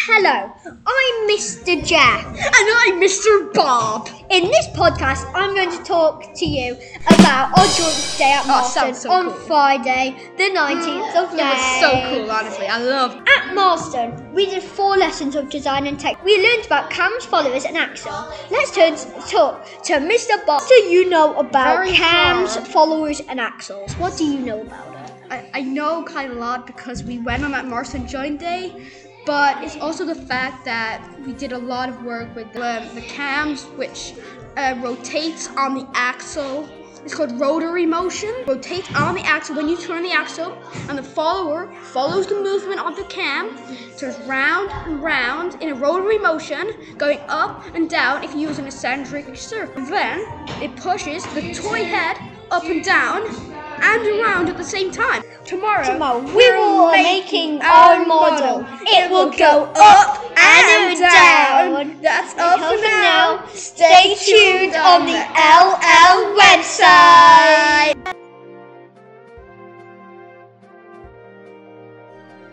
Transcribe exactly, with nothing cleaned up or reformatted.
Hello, I'm Mister Jack. And I'm Mister Bob. In this podcast, I'm going to talk to you about our joint day at Oh, Marston so on cool. Friday, the nineteenth of May. It was so cool, honestly. I love it. At Marston, we did four lessons of design and tech. We learned about Cam's followers and Axel. Let's turn to talk to Mister Bob. What do you know about Very Cam's hard. followers and Axel's? What do you know about it? I, I know kind of a lot because we went on that Marston Joint Day, but it's also the fact that we did a lot of work with um, the cams, which uh, rotates on the axle. It's called rotary motion. Rotates on the axle when you turn the axle, and the follower follows the movement of the cam, turns round and round in a rotary motion, going up and down if you use an eccentric circle. Then it pushes the toy head up and down and around at the same time. Tomorrow, Tomorrow, we we're will be making our model. It will go up and down. That's Up up and and down. down. Stay tuned on the L L website.